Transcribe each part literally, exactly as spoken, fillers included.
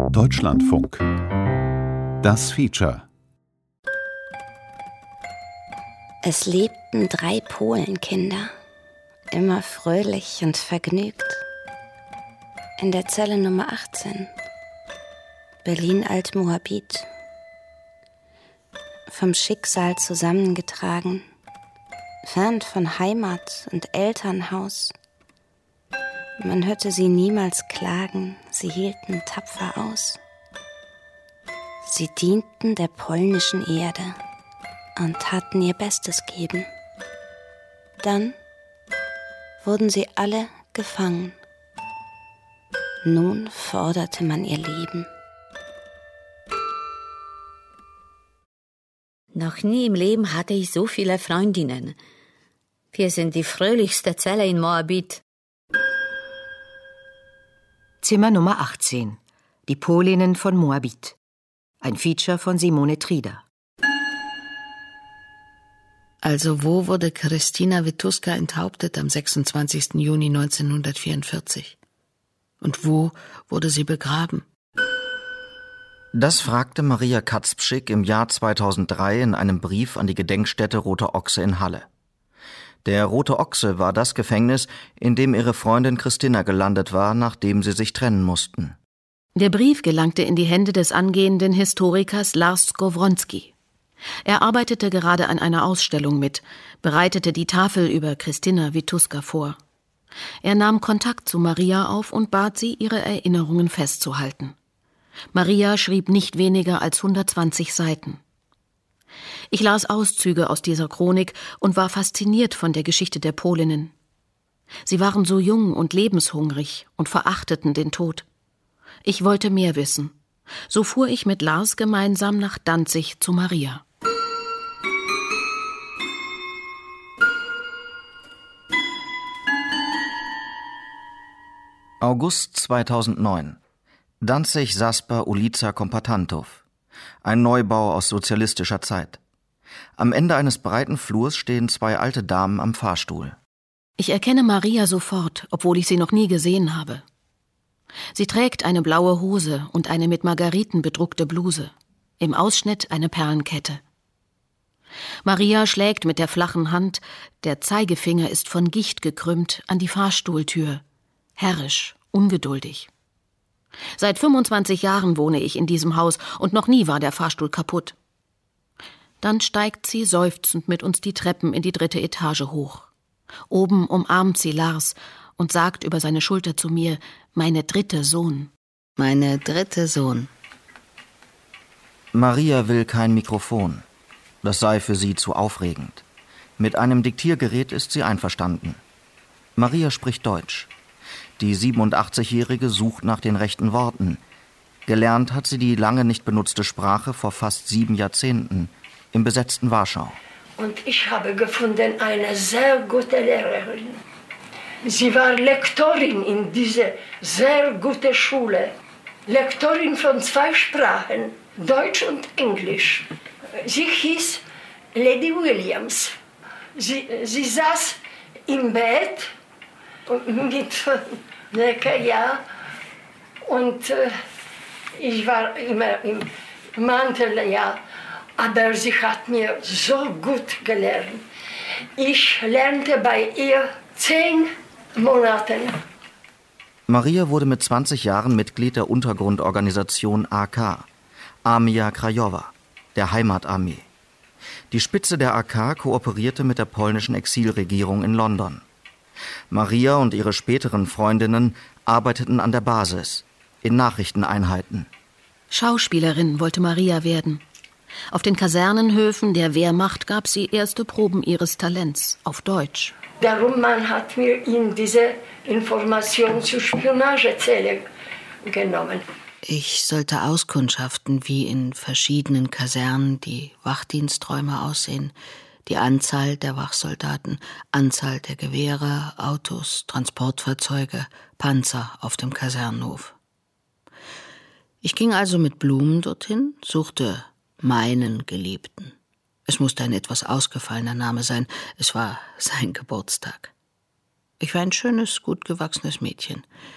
Deutschlandfunk. Das Feature. Es lebten drei Polenkinder, immer fröhlich und vergnügt. In der Zelle Nummer achtzehn, Berlin-Alt-Moabit. Vom Schicksal zusammengetragen, fern von Heimat und Elternhaus. Man hörte sie niemals klagen, sie hielten tapfer aus. Sie dienten der polnischen Erde und taten ihr Bestes geben. Dann wurden sie alle gefangen. Nun forderte man ihr Leben. Noch nie im Leben hatte ich so viele Freundinnen. Wir sind die fröhlichste Zelle in Moabit. Zimmer Nummer achtzehn. Die Polinnen von Moabit. Ein Feature von Simone Trieder. Also wo wurde Krystyna Wituska enthauptet am sechsundzwanzigsten Juni neunzehnhundertvierundvierzig? Und wo wurde sie begraben? Das fragte Maria Kacpszyk im Jahr zweitausenddrei in einem Brief an die Gedenkstätte Rote Ochse in Halle. Der Rote Ochse war das Gefängnis, in dem ihre Freundin Krystyna gelandet war, nachdem sie sich trennen mussten. Der Brief gelangte in die Hände des angehenden Historikers Lars Skowronski. Er arbeitete gerade an einer Ausstellung mit, bereitete die Tafel über Krystyna Wituska vor. Er nahm Kontakt zu Maria auf und bat sie, ihre Erinnerungen festzuhalten. Maria schrieb nicht weniger als hundertzwanzig Seiten. Ich las Auszüge aus dieser Chronik und war fasziniert von der Geschichte der Polinnen. Sie waren so jung und lebenshungrig und verachteten den Tod. Ich wollte mehr wissen. So fuhr ich mit Lars gemeinsam nach Danzig zu Maria. August zweitausendneun. Danzig Saspa Ulica Kompatantów. Ein Neubau aus sozialistischer Zeit. Am Ende eines breiten Flurs stehen zwei alte Damen am Fahrstuhl. Ich erkenne Maria sofort, obwohl ich sie noch nie gesehen habe. Sie trägt eine blaue Hose und eine mit Margariten bedruckte Bluse. Im Ausschnitt eine Perlenkette. Maria schlägt mit der flachen Hand, der Zeigefinger ist von Gicht gekrümmt, an die Fahrstuhltür. Herrisch, ungeduldig. Seit fünfundzwanzig Jahren wohne ich in diesem Haus und noch nie war der Fahrstuhl kaputt. Dann steigt sie seufzend mit uns die Treppen in die dritte Etage hoch. Oben umarmt sie Lars und sagt über seine Schulter zu mir, meine dritte Sohn. Meine dritte Sohn. Maria will kein Mikrofon. Das sei für sie zu aufregend. Mit einem Diktiergerät ist sie einverstanden. Maria spricht Deutsch. Die siebenundachtzigjährige sucht nach den rechten Worten. Gelernt hat sie die lange nicht benutzte Sprache vor fast sieben Jahrzehnten im besetzten Warschau. Und ich habe gefunden eine sehr gute Lehrerin. Sie war Lektorin in dieser sehr guten Schule. Lektorin von zwei Sprachen, Deutsch und Englisch. Sie hieß Lady Williams. Sie, sie saß im Bett mit lecker, ja. Und äh, ich war immer im Mantel, ja. Aber sie hat mir so gut gelernt. Ich lernte bei ihr zehn Monate. Maria wurde mit zwanzig Jahren Mitglied der Untergrundorganisation A K, Armia Krajowa, der Heimatarmee. Die Spitze der A K kooperierte mit der polnischen Exilregierung in London. Maria und ihre späteren Freundinnen arbeiteten an der Basis, in Nachrichteneinheiten. Schauspielerin wollte Maria werden. Auf den Kasernenhöfen der Wehrmacht gab sie erste Proben ihres Talents, auf Deutsch. Darum man hat mir in diese Information zur Spionagezelle genommen. Ich sollte auskundschaften, wie in verschiedenen Kasernen die Wachdiensträume aussehen, die Anzahl der Wachsoldaten, Anzahl der Gewehre, Autos, Transportfahrzeuge, Panzer auf dem Kasernenhof. Ich ging also mit Blumen dorthin, suchte meinen Geliebten. Es musste ein etwas ausgefallener Name sein, es war sein Geburtstag. Ich war ein schönes, gut gewachsenes Mädchen.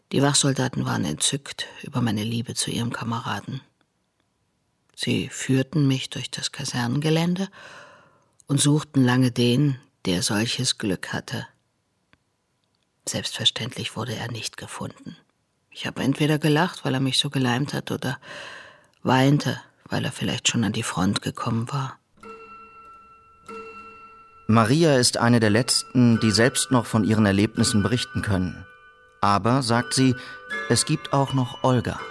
Die Wachsoldaten waren entzückt über meine Liebe zu ihrem Kameraden. Sie führten mich durch das Kasernengelände und suchten lange den, der solches Glück hatte. Selbstverständlich wurde er nicht gefunden. Ich habe entweder gelacht, weil er mich so geleimt hat, oder weinte, weil er vielleicht schon an die Front gekommen war. Maria ist eine der Letzten, die selbst noch von ihren Erlebnissen berichten können. Aber, sagt sie, es gibt auch noch Olga.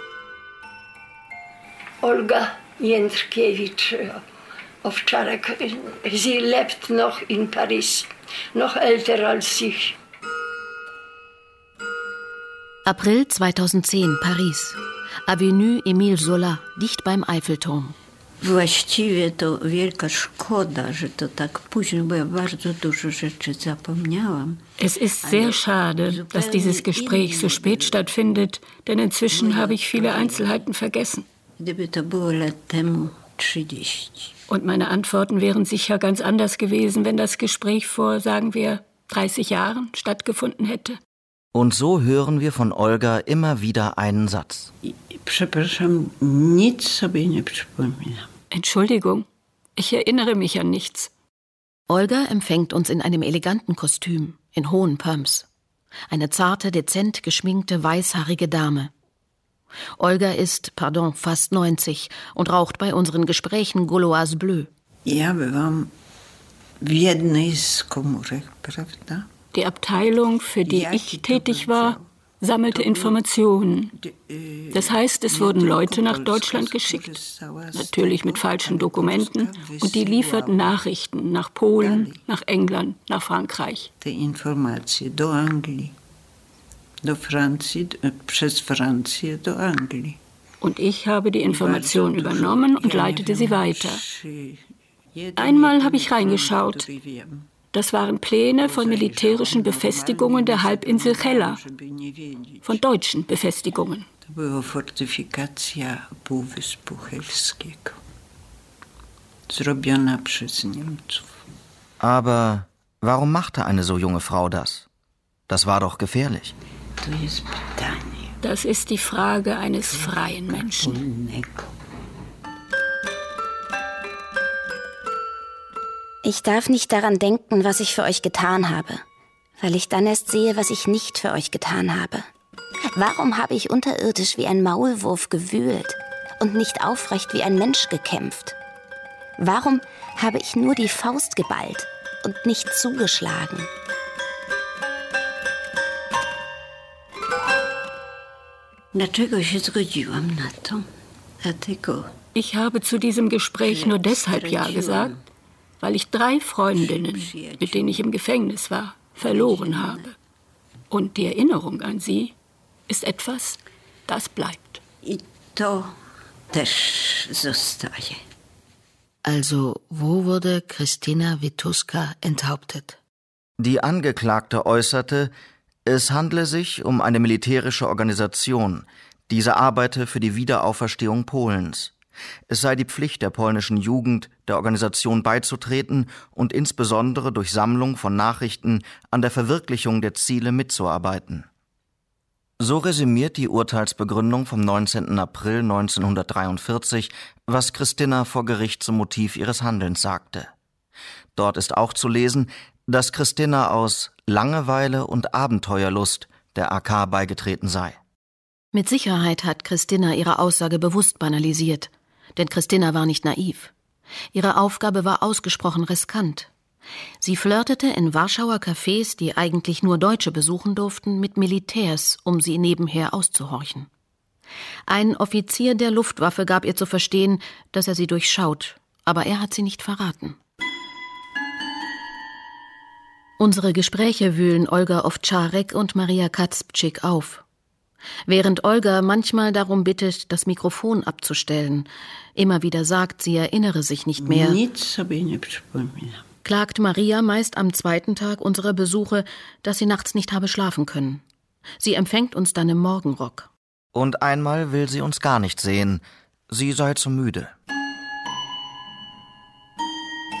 Olga Jędrkiewicz Owczarek, sie lebt noch in Paris, noch älter als ich. April zweitausendzehn, Paris. Avenue Émile Zola, dicht beim Eiffelturm. Właściwie to wielka szkoda, że to tak późno, bo ja bardzo dużo rzeczy zapomniałam. Es ist sehr schade, dass dieses Gespräch so spät stattfindet, denn inzwischen habe ich viele Einzelheiten vergessen. Gdyby to było lat temu trzydzieści. Und meine Antworten wären sicher ganz anders gewesen, wenn das Gespräch vor, sagen wir, dreißig Jahren stattgefunden hätte. Und so hören wir von Olga immer wieder einen Satz. Przepraszam, nic sobie nie przypominam. Entschuldigung, ich erinnere mich an nichts. Olga empfängt uns in einem eleganten Kostüm, in hohen Pumps. Eine zarte, dezent geschminkte, weißhaarige Dame. Olga ist, pardon, fast neunzig und raucht bei unseren Gesprächen Gauloise Bleu. Ja bywam w jednej z komórek, prawda? Die Abteilung, für die ich tätig war, sammelte Informationen. Das heißt, es wurden Leute nach Deutschland geschickt, natürlich mit falschen Dokumenten, und die lieferten Nachrichten nach Polen, nach England, nach Frankreich. Die Informationen do Anglii, do Francji, przez Francję do Anglii. Und ich habe die Informationen übernommen und leitete sie weiter. Einmal habe ich reingeschaut. Das waren Pläne von militärischen Befestigungen der Halbinsel Hella, von deutschen Befestigungen. To była fortyfikacja Półwyspu Helskiego, zrobiona przez Niemców. Aber warum machte eine so junge Frau das? Das war doch gefährlich. To jest pytanie. Das ist die Frage eines freien Menschen. Ich darf nicht daran denken, was ich für euch getan habe, weil ich dann erst sehe, was ich nicht für euch getan habe. Warum habe ich unterirdisch wie ein Maulwurf gewühlt und nicht aufrecht wie ein Mensch gekämpft? Warum habe ich nur die Faust geballt und nicht zugeschlagen? Dlaczego się zgodziłam na to? Dlatego. Ich habe zu diesem Gespräch nur deshalb Ja gesagt, weil ich drei Freundinnen, mit denen ich im Gefängnis war, verloren habe. Und die Erinnerung an sie ist etwas, das bleibt. I to też zostaje. Also, wo wurde Krystyna Wituska enthauptet? Die Angeklagte äußerte, es handle sich um eine militärische Organisation, diese arbeite für die Wiederauferstehung Polens. Es sei die Pflicht der polnischen Jugend, der Organisation beizutreten und insbesondere durch Sammlung von Nachrichten an der Verwirklichung der Ziele mitzuarbeiten. So resümiert die Urteilsbegründung vom neunzehnten April neunzehnhundertdreiundvierzig, was Krystyna vor Gericht zum Motiv ihres Handelns sagte. Dort ist auch zu lesen, dass Krystyna aus Langeweile und Abenteuerlust der A K beigetreten sei. Mit Sicherheit hat Krystyna ihre Aussage bewusst banalisiert. Denn Krystyna war nicht naiv. Ihre Aufgabe war ausgesprochen riskant. Sie flirtete in Warschauer Cafés, die eigentlich nur Deutsche besuchen durften, mit Militärs, um sie nebenher auszuhorchen. Ein Offizier der Luftwaffe gab ihr zu verstehen, dass er sie durchschaut, aber er hat sie nicht verraten. Unsere Gespräche wühlen Olga Owczarek und Maria Kacpczyk auf. Während Olga manchmal darum bittet, das Mikrofon abzustellen, immer wieder sagt, sie erinnere sich nicht mehr, klagt Maria meist am zweiten Tag unserer Besuche, dass sie nachts nicht habe schlafen können. Sie empfängt uns dann im Morgenrock. Und einmal will sie uns gar nicht sehen. Sie sei zu müde.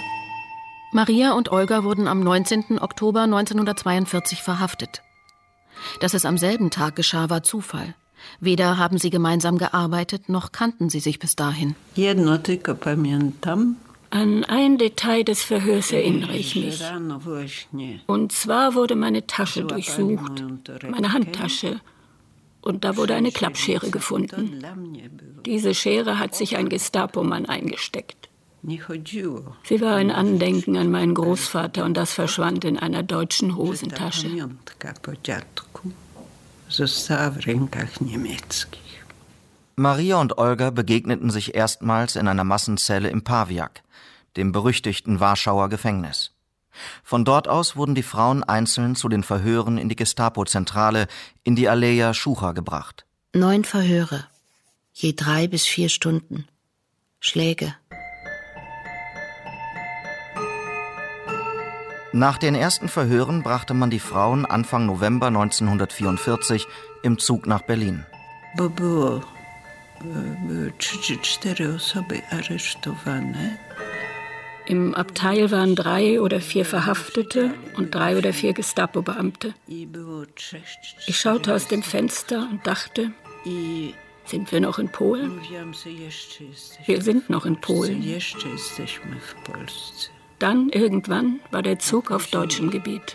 Maria und Olga wurden am neunzehnten Oktober neunzehnhundertzweiundvierzig verhaftet. Dass es am selben Tag geschah, war Zufall. Weder haben sie gemeinsam gearbeitet, noch kannten sie sich bis dahin. An ein Detail des Verhörs erinnere ich mich. Und zwar wurde meine Tasche durchsucht, meine Handtasche. Und da wurde eine Klappschere gefunden. Diese Schere hat sich ein Gestapo-Mann eingesteckt. Sie war ein Andenken an meinen Großvater und das verschwand in einer deutschen Hosentasche. Maria und Olga begegneten sich erstmals in einer Massenzelle im Pawiak, dem berüchtigten Warschauer Gefängnis. Von dort aus wurden die Frauen einzeln zu den Verhören in die Gestapo-Zentrale in die Aleja Schucha gebracht. Neun Verhöre, je drei bis vier Stunden. Schläge. Nach den ersten Verhören brachte man die Frauen Anfang November neunzehnhundertvierundvierzig im Zug nach Berlin. Im Abteil waren drei oder vier Verhaftete und drei oder vier Gestapo-Beamte. Ich schaute aus dem Fenster und dachte, sind wir noch in Polen? Wir sind noch in Polen. Dann irgendwann war der Zug auf deutschem Gebiet.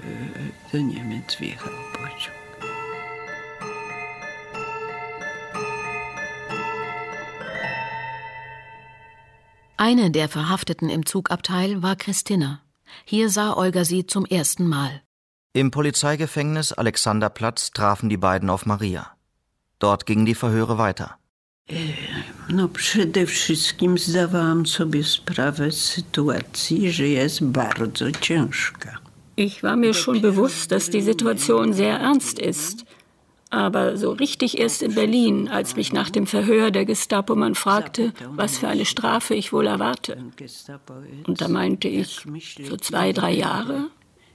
Eine der Verhafteten im Zugabteil war Christina. Hier sah Olga sie zum ersten Mal. Im Polizeigefängnis Alexanderplatz trafen die beiden auf Maria. Dort gingen die Verhöre weiter. No, przede wszystkim zdawałam sobie sprawę z sytuacji, że jest bardzo ciężka. Ich war mir schon bewusst, dass die Situation sehr ernst ist. Aber so richtig erst in Berlin, als mich nach dem Verhör der Gestapo-Mann fragte, was für eine Strafe ich wohl erwarte. Und da meinte ich, so zwei, drei Jahre.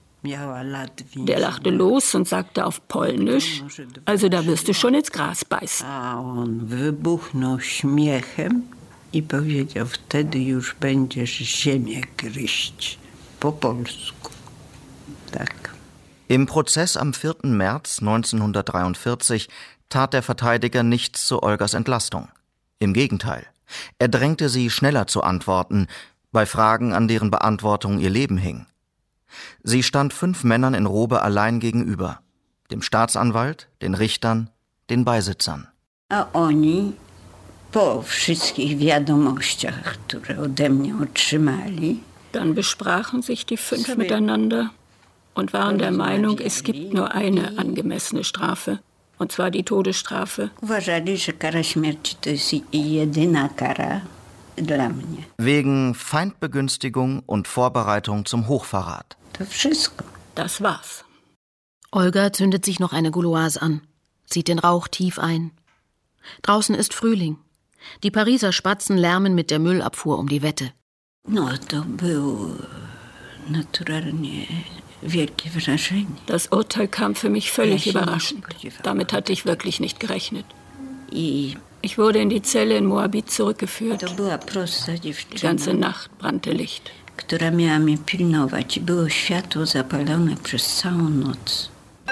Der lachte los und sagte auf Polnisch, also da wirst du schon ins Gras beißen. A on wybuchnął śmiechem i powiedział, wtedy już będziesz ziemię gryźć. Po polsku. Tak. Im Prozess am vierten März neunzehnhundertdreiundvierzig tat der Verteidiger nichts zu Olgas Entlastung. Im Gegenteil, er drängte sie, schneller zu antworten, bei Fragen, an deren Beantwortung ihr Leben hing. Sie stand fünf Männern in Robe allein gegenüber, dem Staatsanwalt, den Richtern, den Beisitzern. A oni po wszystkich wiadomościach, które ode mnie otrzymali, dann besprachen sich die fünf miteinander und waren der Meinung, es gibt nur eine angemessene Strafe, und zwar die Todesstrafe. Uważali, że kara śmierci to jest jedyna kara dla mnie. Wegen Feindbegünstigung und Vorbereitung zum Hochverrat. To wszystko. Das war's. Olga zündet sich noch eine Gauloise an, zieht den Rauch tief ein. Draußen ist Frühling. Die Pariser Spatzen lärmen mit der Müllabfuhr um die Wette. No, to było naturalnie wielkie wrażenie. Das Urteil kam für mich völlig überraschend. Damit hatte ich wirklich nicht gerechnet. Ich wurde in die Zelle in Moabit zurückgeführt. Die ganze Nacht brannte Licht. Która miała mnie pilnować. Było światło zapalone przez całą noc.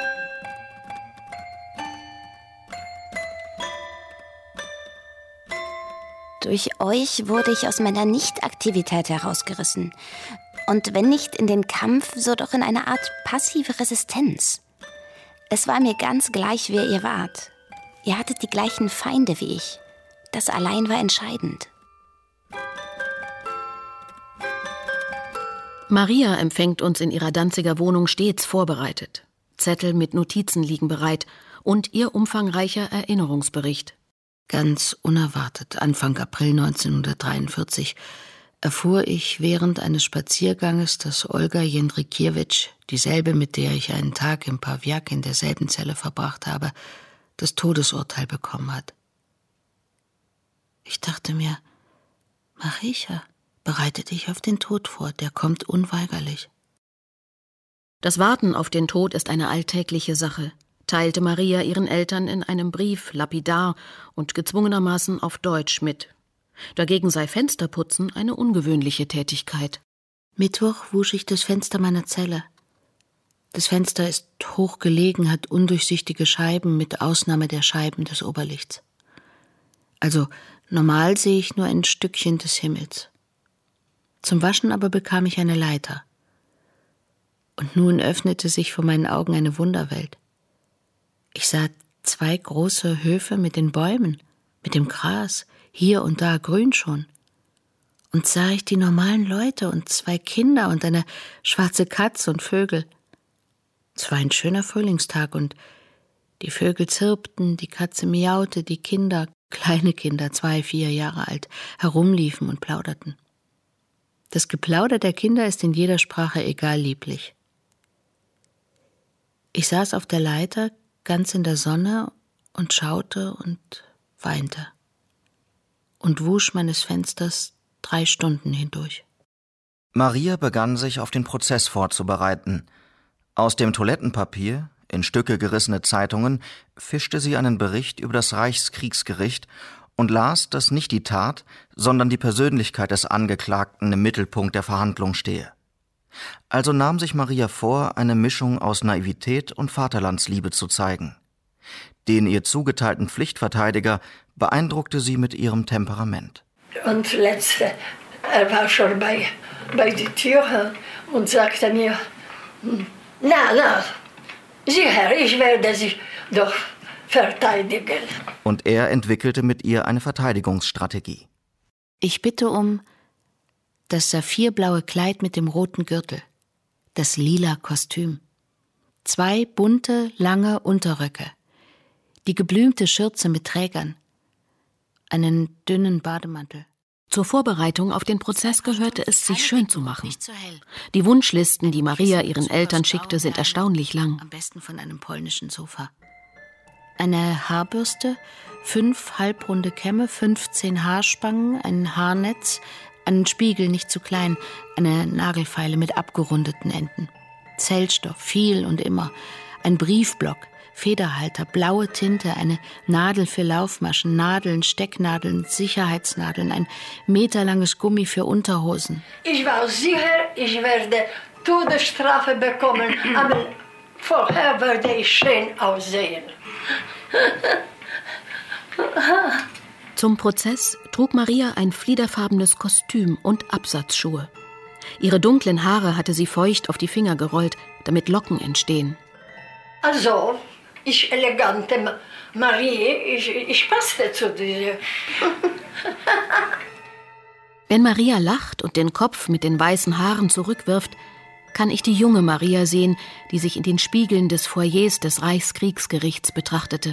Durch euch wurde ich aus meiner Nichtaktivität herausgerissen. Und wenn nicht in den Kampf, so doch in eine Art passive Resistenz. Es war mir ganz gleich, wer ihr wart. Ihr hattet die gleichen Feinde wie ich. Das allein war entscheidend. Maria empfängt uns in ihrer Danziger Wohnung stets vorbereitet. Zettel mit Notizen liegen bereit und ihr umfangreicher Erinnerungsbericht. Ganz unerwartet, Anfang April neunzehnhundertdreiundvierzig, erfuhr ich während eines Spazierganges, dass Olga Jendrikiewicz, dieselbe, mit der ich einen Tag im Pawiak in derselben Zelle verbracht habe, das Todesurteil bekommen hat. Ich dachte mir, Marysia, bereite dich auf den Tod vor, der kommt unweigerlich. Das Warten auf den Tod ist eine alltägliche Sache, teilte Maria ihren Eltern in einem Brief lapidar und gezwungenermaßen auf Deutsch mit. Dagegen sei Fensterputzen eine ungewöhnliche Tätigkeit. Mittwoch wusch ich das Fenster meiner Zelle. Das Fenster ist hoch gelegen, hat undurchsichtige Scheiben mit Ausnahme der Scheiben des Oberlichts. Also normal sehe ich nur ein Stückchen des Himmels. Zum Waschen aber bekam ich eine Leiter. Und nun öffnete sich vor meinen Augen eine Wunderwelt. Ich sah zwei große Höfe mit den Bäumen, mit dem Gras, hier und da grün schon. Und sah ich die normalen Leute und zwei Kinder und eine schwarze Katze und Vögel. Es war ein schöner Frühlingstag und die Vögel zirpten, die Katze miaute, die Kinder, kleine Kinder, zwei, vier Jahre alt, herumliefen und plauderten. Das Geplauder der Kinder ist in jeder Sprache egal lieblich. Ich saß auf der Leiter, ganz in der Sonne und schaute und weinte und wusch meines Fensters drei Stunden hindurch. Maria begann sich auf den Prozess vorzubereiten. Aus dem Toilettenpapier, in Stücke gerissene Zeitungen, fischte sie einen Bericht über das Reichskriegsgericht und las, dass nicht die Tat, sondern die Persönlichkeit des Angeklagten im Mittelpunkt der Verhandlung stehe. Also nahm sich Maria vor, eine Mischung aus Naivität und Vaterlandsliebe zu zeigen. Den ihr zugeteilten Pflichtverteidiger beeindruckte sie mit ihrem Temperament. Und letzte, er war schon bei, bei der Tür und sagte mir, na, na, sieh Herr, ich werde Sie doch verteidigen. Und er entwickelte mit ihr eine Verteidigungsstrategie. Ich bitte um das saphirblaue Kleid mit dem roten Gürtel, das lila Kostüm, zwei bunte, lange Unterröcke, die geblümte Schürze mit Trägern, einen dünnen Bademantel. Zur Vorbereitung auf den Prozess gehörte es, sich schön zu machen. Die Wunschlisten, die Maria ihren Eltern schickte, sind erstaunlich lang. Am besten von einem polnischen Sofa. Eine Haarbürste, fünf halbrunde Kämme, fünfzehn Haarspangen, ein Haarnetz, einen Spiegel nicht zu klein, eine Nagelfeile mit abgerundeten Enden. Zellstoff, viel und immer, ein Briefblock, Federhalter, blaue Tinte, eine Nadel für Laufmaschen, Nadeln, Stecknadeln, Sicherheitsnadeln, ein meterlanges Gummi für Unterhosen. Ich war sicher, ich werde Todesstrafe bekommen, aber vorher werde ich schön aussehen. Zum Prozess trug Maria ein fliederfarbenes Kostüm und Absatzschuhe. Ihre dunklen Haare hatte sie feucht auf die Finger gerollt, damit Locken entstehen. Also, ich elegante Marie, ich, ich passte zu dir. Wenn Maria lacht und den Kopf mit den weißen Haaren zurückwirft, kann ich die junge Maria sehen, die sich in den Spiegeln des Foyers des Reichskriegsgerichts betrachtete.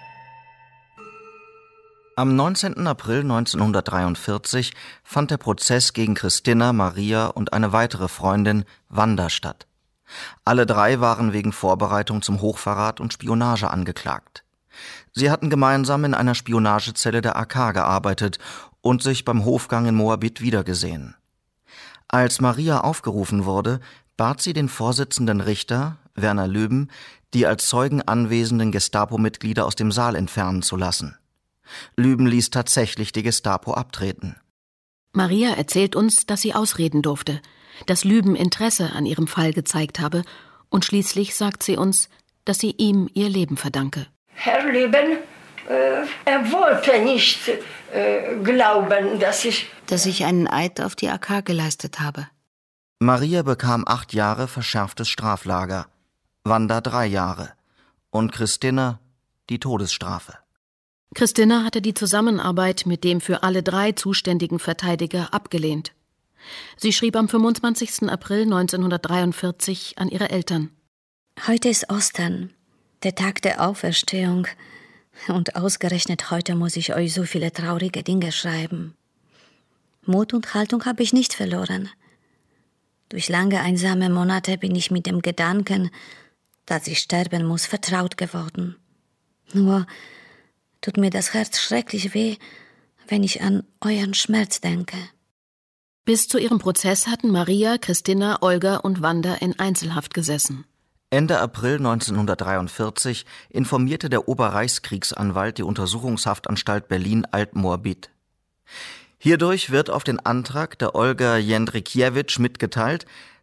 Am neunzehnten April neunzehnhundertdreiundvierzig fand der Prozess gegen Christina, Maria und eine weitere Freundin, Wanda, statt. Alle drei waren wegen Vorbereitung zum Hochverrat und Spionage angeklagt. Sie hatten gemeinsam in einer Spionagezelle der A K gearbeitet und sich beim Hofgang in Moabit wiedergesehen. Als Maria aufgerufen wurde, bat sie den Vorsitzenden Richter, Werner Löben, die als Zeugen anwesenden Gestapo-Mitglieder aus dem Saal entfernen zu lassen. Lüben ließ tatsächlich die Gestapo abtreten. Maria erzählt uns, dass sie ausreden durfte, dass Lüben Interesse an ihrem Fall gezeigt habe und schließlich sagt sie uns, dass sie ihm ihr Leben verdanke. Herr Lüben, äh, er wollte nicht äh, glauben, dass ich... Dass ich einen Eid auf die A K geleistet habe. Maria bekam acht Jahre verschärftes Straflager, Wanda drei Jahre und Christina die Todesstrafe. Christina hatte die Zusammenarbeit mit dem für alle drei zuständigen Verteidiger abgelehnt. Sie schrieb am fünfundzwanzigsten April neunzehnhundertdreiundvierzig an ihre Eltern. Heute ist Ostern, der Tag der Auferstehung. Und ausgerechnet heute muss ich euch so viele traurige Dinge schreiben. Mut und Haltung habe ich nicht verloren. Durch lange einsame Monate bin ich mit dem Gedanken, dass ich sterben muss, vertraut geworden. Nur tut mir das Herz schrecklich weh, wenn ich an euren Schmerz denke. Bis zu ihrem Prozess hatten Maria, Christina, Olga und Wanda in Einzelhaft gesessen. Ende April neunzehnhundertdreiundvierzig informierte der Oberreichskriegsanwalt die Untersuchungshaftanstalt Berlin-Alt-Moabit. Hierdurch wird auf den Antrag der Olga Jędrykiewicz mitgeteilt,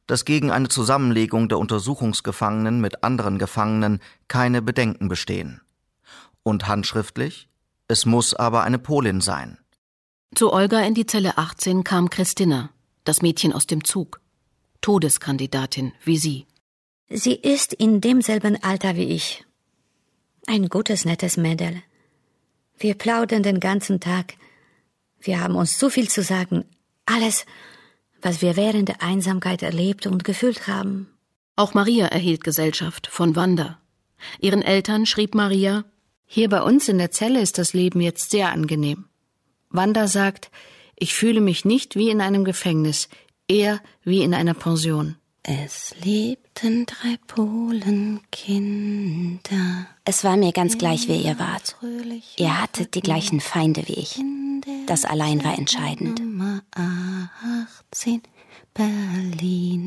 dass gegen eine Zusammenlegung der Untersuchungsgefangenen mit anderen Gefangenen keine Bedenken bestehen. Und handschriftlich: Es muss aber eine Polin sein. Zu Olga in die Zelle achtzehn kam Christina, das Mädchen aus dem Zug. Todeskandidatin wie sie. Sie ist in demselben Alter wie ich. Ein gutes, nettes Mädel. Wir plaudern den ganzen Tag. Wir haben uns so viel zu sagen. Alles, was wir während der Einsamkeit erlebt und gefühlt haben. Auch Maria erhielt Gesellschaft von Wanda. Ihren Eltern schrieb Maria: Hier bei uns in der Zelle ist das Leben jetzt sehr angenehm. Wanda sagt, ich fühle mich nicht wie in einem Gefängnis, eher wie in einer Pension. Es lebten drei Polenkinder. Es war mir ganz gleich, wer ihr wart. Ihr hattet die gleichen Feinde wie ich. Das allein war entscheidend. Nummer achtzehn, Berlin,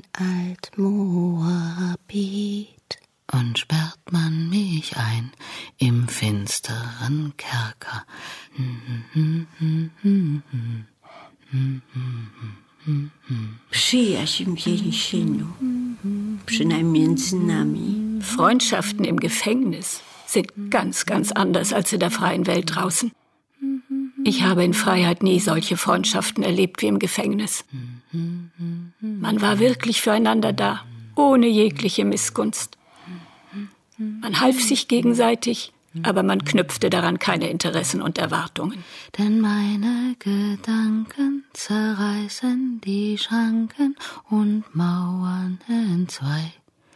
Alt-Moabit. Und sperrt man mich ein im finsteren Kerker. Przyjaźń w więzieniu, przynajmniej między nami. Freundschaften im Gefängnis sind ganz, ganz anders als in der freien Welt draußen. Ich habe in Freiheit nie solche Freundschaften erlebt wie im Gefängnis. Man war wirklich füreinander da, ohne jegliche Missgunst. Man half sich gegenseitig, aber man knüpfte daran keine Interessen und Erwartungen. Denn meine Gedanken zerreißen die Schranken und Mauern entzwei.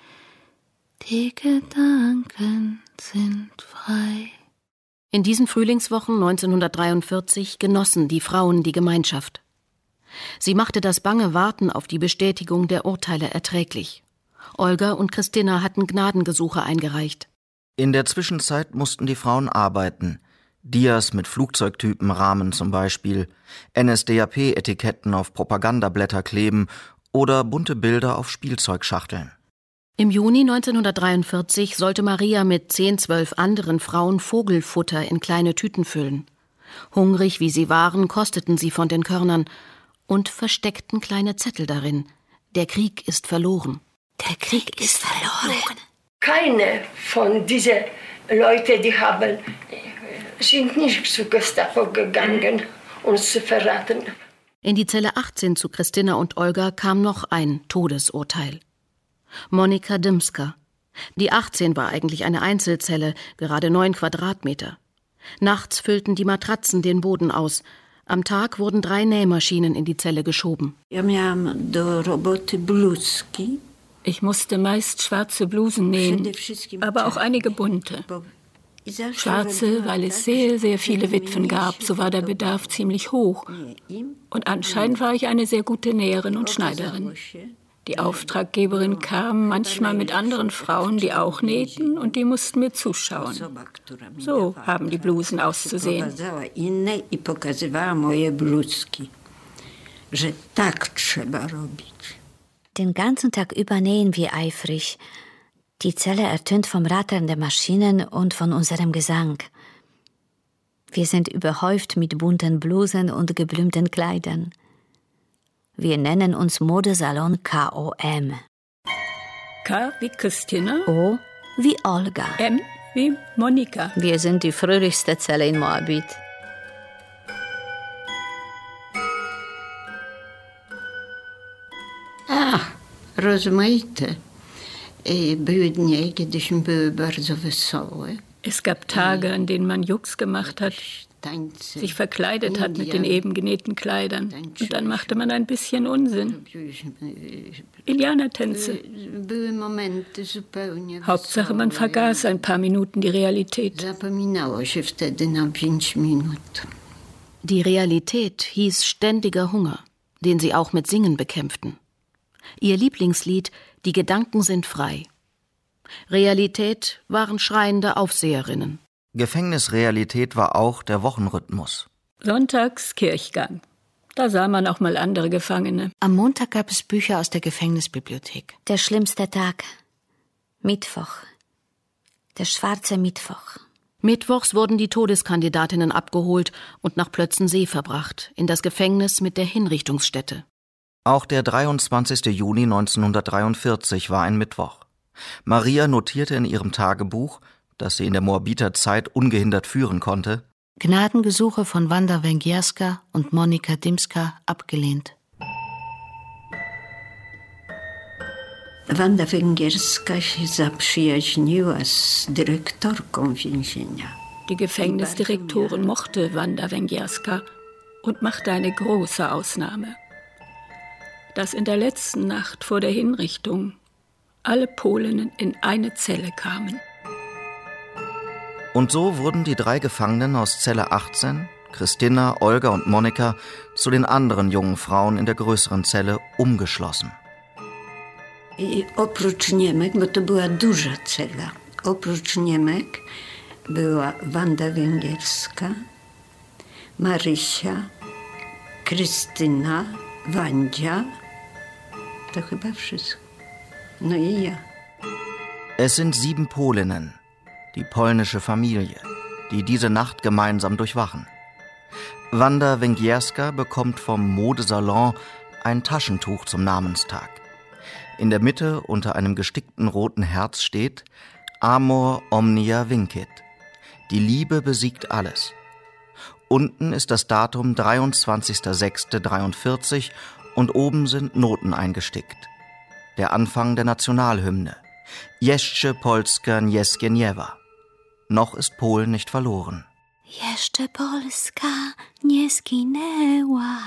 Die Gedanken sind frei. In diesen Frühlingswochen neunzehnhundertdreiundvierzig genossen die Frauen die Gemeinschaft. Sie machte das bange Warten auf die Bestätigung der Urteile erträglich. Olga und Christina hatten Gnadengesuche eingereicht. In der Zwischenzeit mussten die Frauen arbeiten. Dias mit Flugzeugtypenrahmen zum Beispiel, N S D A P-Etiketten auf Propagandablätter kleben oder bunte Bilder auf Spielzeugschachteln. Im Juni neunzehnhundertdreiundvierzig sollte Maria mit zehn, zwölf anderen Frauen Vogelfutter in kleine Tüten füllen. Hungrig wie sie waren, kosteten sie von den Körnern und versteckten kleine Zettel darin. Der Krieg ist verloren. Der Krieg ist verloren. Keine von diesen Leuten, die haben, sind nicht zu Gestapo gegangen, uns zu verraten. In die Zelle achtzehn zu Christina und Olga kam noch ein Todesurteil. Monika Dymska. Die achtzehn war eigentlich eine Einzelzelle, gerade neun Quadratmeter. Nachts füllten die Matratzen den Boden aus. Am Tag wurden drei Nähmaschinen in die Zelle geschoben. Ja miałam do roboty bluzki. Ich musste meist schwarze Blusen nähen, aber auch einige bunte. Schwarze, weil es sehr, sehr viele Witwen gab, so war der Bedarf ziemlich hoch. Und anscheinend war ich eine sehr gute Näherin und Schneiderin. Die Auftraggeberin kam manchmal mit anderen Frauen, die auch nähten, und die mussten mir zuschauen. So haben die Blusen auszusehen. Den ganzen Tag über nähen wir eifrig. Die Zelle ertönt vom Rattern der Maschinen und von unserem Gesang. Wir sind überhäuft mit bunten Blusen und geblümten Kleidern. Wir nennen uns Modesalon K O M. K wie Christina. O wie Olga. M wie Monika. Wir sind die fröhlichste Zelle in Moabit. A, rozmaite. Były dni, kiedyśmy były bardzo wesołe. Es gab Tage, an denen man Jux gemacht hat, sich verkleidet hat mit den eben genähten Kleidern. Und dann machte man ein bisschen Unsinn. Indianertänze. Hauptsache, man vergaß ein paar Minuten die Realität. Die Realität hieß ständiger Hunger, den sie auch mit Singen bekämpften. Ihr Lieblingslied »Die Gedanken sind frei«. Realität waren schreiende Aufseherinnen. Gefängnisrealität war auch der Wochenrhythmus. Sonntags Kirchgang. Da sah man auch mal andere Gefangene. Am Montag gab es Bücher aus der Gefängnisbibliothek. Der schlimmste Tag. Mittwoch. Der schwarze Mittwoch. Mittwochs wurden die Todeskandidatinnen abgeholt und nach Plötzensee verbracht, in das Gefängnis mit der Hinrichtungsstätte. Auch der dreiundzwanzigste Juni neunzehnhundertdreiundvierzig war ein Mittwoch. Maria notierte in ihrem Tagebuch, das sie in der Moabiter-Zeit ungehindert führen konnte: Gnadengesuche von Wanda Węgierska und Monika Dimska abgelehnt. Wanda Węgierska się zaprzyjaźniła z dyrektorką więzienia. Die Gefängnisdirektorin mochte Wanda Węgierska und machte eine große Ausnahme. Dass in der letzten Nacht vor der Hinrichtung alle Polinnen in eine Zelle kamen. Und so wurden die drei Gefangenen aus Zelle achtzehn, Christina, Olga und Monika, zu den anderen jungen Frauen in der größeren Zelle umgeschlossen. I oprócz Niemek, bo to była duża cela, oprócz Niemek była Wanda Węgierska, Marysia, Krystyna, Wandzia. To chyba wszystko. No i ja. Es sind sieben Polinnen, die polnische Familie, die diese Nacht gemeinsam durchwachen. Wanda Węgierska bekommt vom Modesalon ein Taschentuch zum Namenstag. In der Mitte unter einem gestickten roten Herz steht Amor omnia vincit. Die Liebe besiegt alles. Unten ist das Datum dreiundzwanzigster sechster dreiundvierzig und oben sind Noten eingestickt. Der Anfang der Nationalhymne. Jeszcze Polska nie zginiewa. Noch ist Polen nicht verloren. Jeszcze Polska nie zginęła.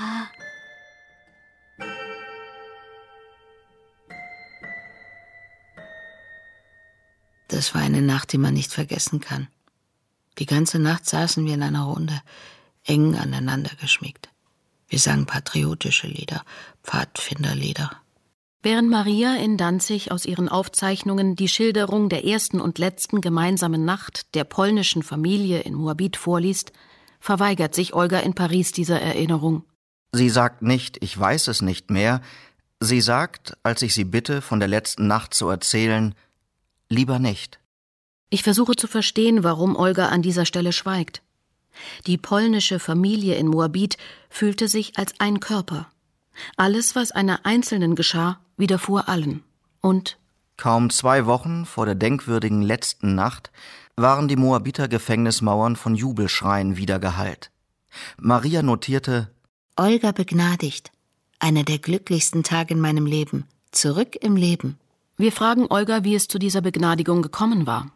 Das war eine Nacht, die man nicht vergessen kann. Die ganze Nacht saßen wir in einer Runde, eng aneinander geschmiegt. Wir sangen patriotische Lieder, Pfadfinderlieder. Während Maria in Danzig aus ihren Aufzeichnungen die Schilderung der ersten und letzten gemeinsamen Nacht der polnischen Familie in Moabit vorliest, verweigert sich Olga in Paris dieser Erinnerung. Sie sagt nicht, ich weiß es nicht mehr. Sie sagt, als ich sie bitte, von der letzten Nacht zu erzählen, lieber nicht. Ich versuche zu verstehen, warum Olga an dieser Stelle schweigt. Die polnische Familie in Moabit fühlte sich als ein Körper. Alles, was einer Einzelnen geschah, widerfuhr allen. Und kaum zwei Wochen vor der denkwürdigen letzten Nacht waren die Moabiter Gefängnismauern von Jubelschreien wiedergehallt. Maria notierte: Olga begnadigt. Einer der glücklichsten Tage in meinem Leben. Zurück im Leben. Wir fragen Olga, wie es zu dieser Begnadigung gekommen war.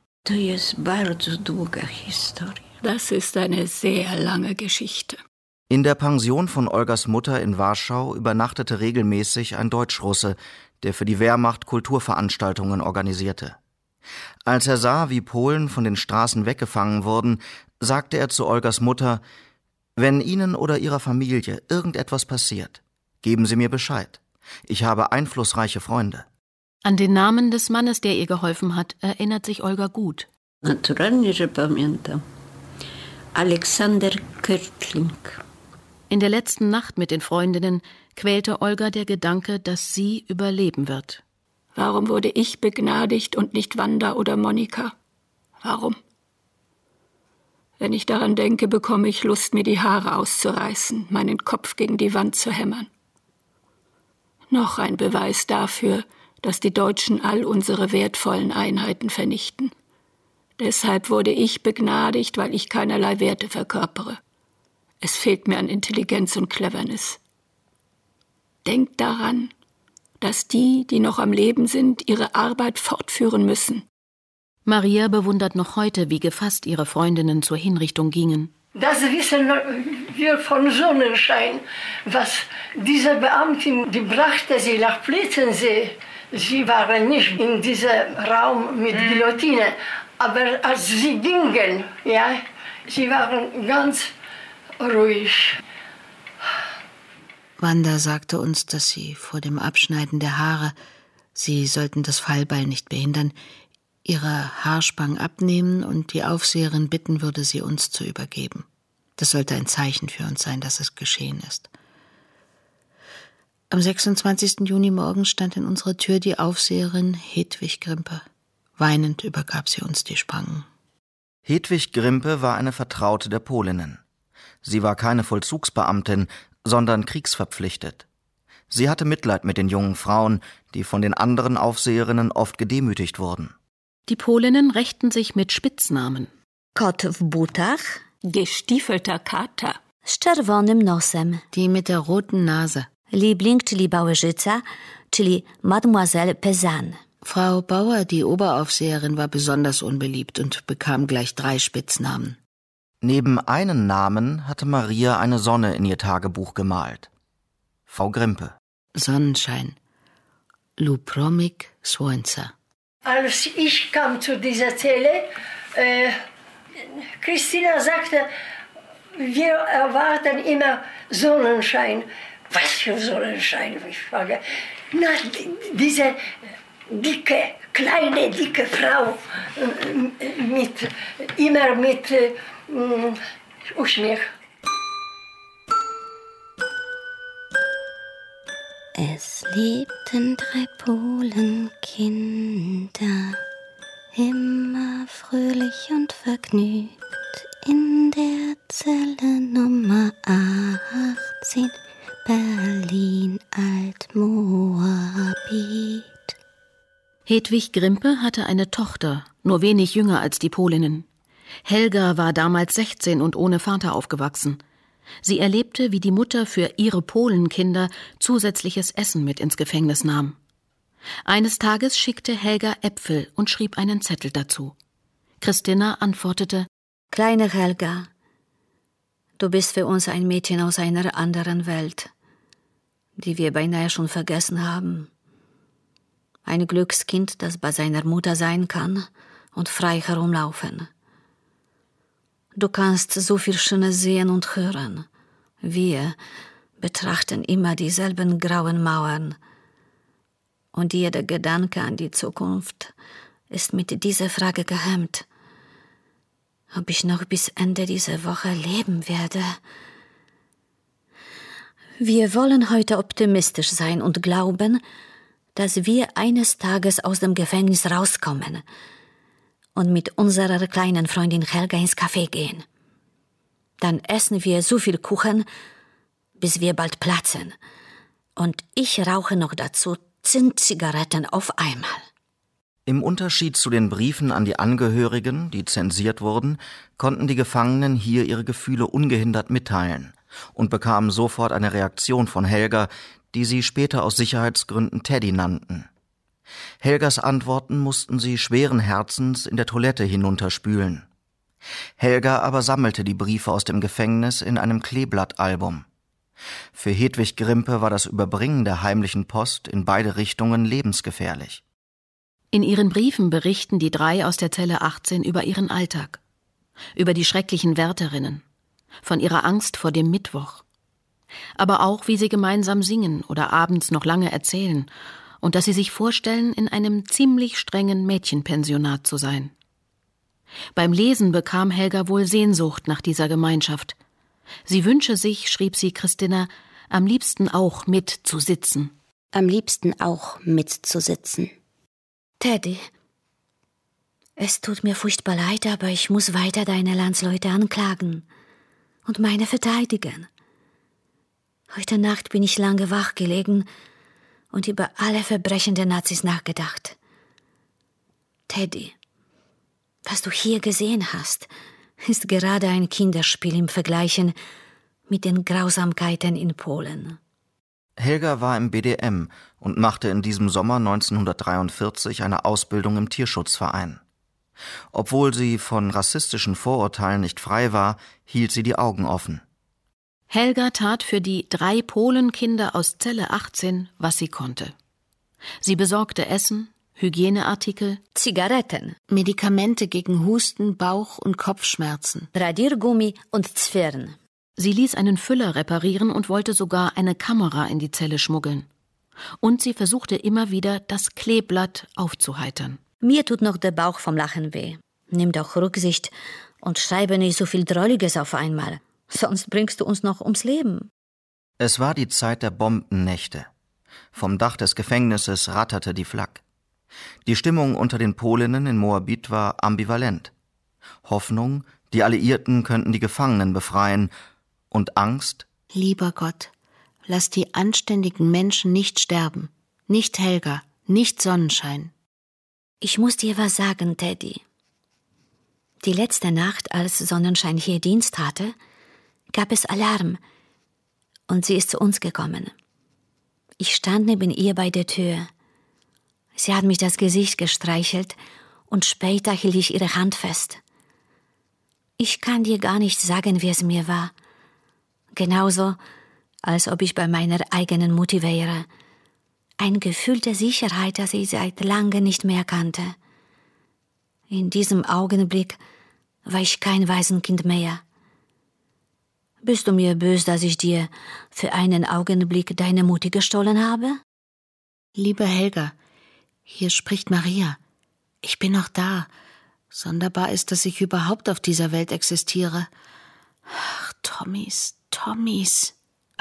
Das ist eine sehr lange Geschichte. In der Pension von Olgas Mutter in Warschau übernachtete regelmäßig ein Deutschrusse, der für die Wehrmacht Kulturveranstaltungen organisierte. Als er sah, wie Polen von den Straßen weggefangen wurden, sagte er zu Olgas Mutter: Wenn Ihnen oder Ihrer Familie irgendetwas passiert, geben Sie mir Bescheid. Ich habe einflussreiche Freunde. An den Namen des Mannes, der ihr geholfen hat, erinnert sich Olga gut. Naturalnie, że pamiętam. Aleksander Körtling. In der letzten Nacht mit den Freundinnen quälte Olga der Gedanke, dass sie überleben wird. Warum wurde ich begnadigt und nicht Wanda oder Monika? Warum? Wenn ich daran denke, bekomme ich Lust, mir die Haare auszureißen, meinen Kopf gegen die Wand zu hämmern. Noch ein Beweis dafür, dass die Deutschen all unsere wertvollen Einheiten vernichten. Deshalb wurde ich begnadigt, weil ich keinerlei Werte verkörpere. Es fehlt mir an Intelligenz und Cleverness. Denkt daran, dass die, die noch am Leben sind, ihre Arbeit fortführen müssen. Maria bewundert noch heute, wie gefasst ihre Freundinnen zur Hinrichtung gingen. Das wissen wir von Sonnenschein, was diese Beamtin, die brachte sie nach Plitzensee. Sie waren nicht in diesem Raum mit Guillotine, aber als sie gingen, ja, sie waren ganz ruhig. Wanda sagte uns, dass sie vor dem Abschneiden der Haare, sie sollten das Fallbeil nicht behindern, ihre Haarspangen abnehmen und die Aufseherin bitten würde, sie uns zu übergeben. Das sollte ein Zeichen für uns sein, dass es geschehen ist. Am sechsundzwanzigsten Juni morgens stand in unserer Tür die Aufseherin Hedwig Grimpe. Weinend übergab sie uns die Spangen. Hedwig Grimpe war eine Vertraute der Polinnen. Sie war keine Vollzugsbeamtin, sondern kriegsverpflichtet. Sie hatte Mitleid mit den jungen Frauen, die von den anderen Aufseherinnen oft gedemütigt wurden. Die Polinnen rächten sich mit Spitznamen. Kot w butach, Gestiefelter Kater, z czerwonym nosem, Die mit der roten Nase. Liebling, czyli Bałężyca, czyli Mademoiselle Pezan. Frau Bauer, die Oberaufseherin, war besonders unbeliebt und bekam gleich drei Spitznamen. Neben einen Namen hatte Maria eine Sonne in ihr Tagebuch gemalt. Frau Grimpe. Sonnenschein. Lupromik Słońca. Als ich kam zu dieser Zelle, äh, Christina sagte, wir erwarten immer Sonnenschein. Was für Sonnenschein? Ich frage. Na, diese dicke, kleine, dicke Frau, mit, immer mit äh, Uśmiech. Es lebten drei Polenkinder, immer fröhlich und vergnügt, in der Zelle Nummer achtzehn, Berlin Alt-Moabit. Hedwig Grimpe hatte eine Tochter, nur wenig jünger als die Polinnen. Helga war damals sechzehn und ohne Vater aufgewachsen. Sie erlebte, wie die Mutter für ihre Polenkinder zusätzliches Essen mit ins Gefängnis nahm. Eines Tages schickte Helga Äpfel und schrieb einen Zettel dazu. Christina antwortete: Kleine Helga, du bist für uns ein Mädchen aus einer anderen Welt, die wir beinahe schon vergessen haben. Ein Glückskind, das bei seiner Mutter sein kann und frei herumlaufen. Du kannst so viel Schönes sehen und hören. Wir betrachten immer dieselben grauen Mauern. Und jeder Gedanke an die Zukunft ist mit dieser Frage gehemmt. Ob ich noch bis Ende dieser Woche leben werde? Wir wollen heute optimistisch sein und glauben, dass wir eines Tages aus dem Gefängnis rauskommen und mit unserer kleinen Freundin Helga ins Café gehen. Dann essen wir so viel Kuchen, bis wir bald platzen. Und ich rauche noch dazu zehn Zigaretten auf einmal. Im Unterschied zu den Briefen an die Angehörigen, die zensiert wurden, konnten die Gefangenen hier ihre Gefühle ungehindert mitteilen und bekamen sofort eine Reaktion von Helga, die sie später aus Sicherheitsgründen Teddy nannten. Helgas Antworten mussten sie schweren Herzens in der Toilette hinunterspülen. Helga aber sammelte die Briefe aus dem Gefängnis in einem Kleeblattalbum. Für Hedwig Grimpe war das Überbringen der heimlichen Post in beide Richtungen lebensgefährlich. In ihren Briefen berichten die drei aus der Zelle achtzehn über ihren Alltag, über die schrecklichen Wärterinnen, von ihrer Angst vor dem Mittwoch, aber auch, wie sie gemeinsam singen oder abends noch lange erzählen und dass sie sich vorstellen, in einem ziemlich strengen Mädchenpensionat zu sein. Beim Lesen bekam Helga wohl Sehnsucht nach dieser Gemeinschaft. Sie wünsche sich, schrieb sie Christina, am liebsten auch mitzusitzen. Am liebsten auch mitzusitzen. Teddy, es tut mir furchtbar leid, aber ich muss weiter deine Landsleute anklagen und meine verteidigen. Heute Nacht bin ich lange wach gelegen und über alle Verbrechen der Nazis nachgedacht. Teddy, was du hier gesehen hast, ist gerade ein Kinderspiel im Vergleichen mit den Grausamkeiten in Polen. Helga war im B D M und machte in diesem Sommer neunzehnhundertdreiundvierzig eine Ausbildung im Tierschutzverein. Obwohl sie von rassistischen Vorurteilen nicht frei war, hielt sie die Augen offen. Helga tat für die drei Polenkinder aus Zelle achtzehn, was sie konnte. Sie besorgte Essen, Hygieneartikel, Zigaretten, Medikamente gegen Husten, Bauch- und Kopfschmerzen, Radiergummi und Zwirn. Sie ließ einen Füller reparieren und wollte sogar eine Kamera in die Zelle schmuggeln. Und sie versuchte immer wieder, das Kleeblatt aufzuheitern. Mir tut noch der Bauch vom Lachen weh. Nimm doch Rücksicht und schreibe nicht so viel Drolliges auf einmal. Sonst bringst du uns noch ums Leben. Es war die Zeit der Bombennächte. Vom Dach des Gefängnisses ratterte die Flak. Die Stimmung unter den Polinnen in Moabit war ambivalent. Hoffnung, die Alliierten könnten die Gefangenen befreien, und Angst. Lieber Gott, Lass die anständigen Menschen nicht sterben. Nicht Helga, nicht Sonnenschein. Ich muss dir was sagen, Teddy. Die letzte Nacht, als Sonnenschein hier Dienst hatte, gab es Alarm und sie ist zu uns gekommen. Ich stand neben ihr bei der Tür. Sie hat mich das Gesicht gestreichelt und später hielt ich ihre Hand fest. Ich kann dir gar nicht sagen, wie es mir war. Genauso, als ob ich bei meiner eigenen Mutti wäre. Ein Gefühl der Sicherheit, das ich seit langem nicht mehr kannte. In diesem Augenblick war ich kein Waisenkind mehr. Bist du mir böse, dass ich dir für einen Augenblick deine Mutti gestohlen habe? Liebe Helga, hier spricht Maria. Ich bin noch da. Sonderbar ist, dass ich überhaupt auf dieser Welt existiere. Ach, Tommys, Tommys.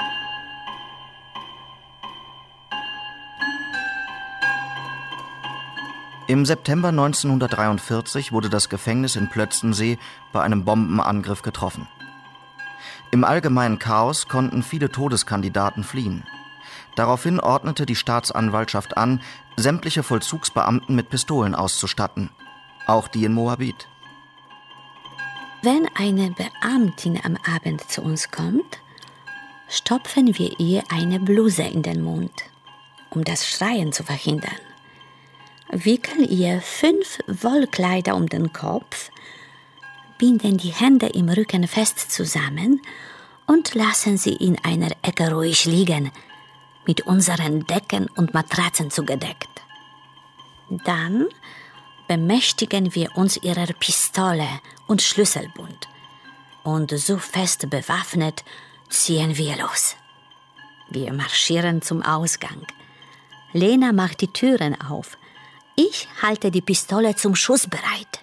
Im September neunzehnhundertdreiundvierzig wurde das Gefängnis in Plötzensee bei einem Bombenangriff getroffen. Im allgemeinen Chaos konnten viele Todeskandidaten fliehen. Daraufhin ordnete die Staatsanwaltschaft an, sämtliche Vollzugsbeamten mit Pistolen auszustatten, auch die in Moabit. Wenn eine Beamtin am Abend zu uns kommt, stopfen wir ihr eine Bluse in den Mund, um das Schreien zu verhindern. Wickeln ihr fünf Wollkleider um den Kopf, binden die Hände im Rücken fest zusammen und lassen sie in einer Ecke ruhig liegen, mit unseren Decken und Matratzen zugedeckt. Dann bemächtigen wir uns ihrer Pistole und Schlüsselbund und so fest bewaffnet ziehen wir los. Wir marschieren zum Ausgang. Lena macht die Türen auf. Ich halte die Pistole zum Schuss bereit.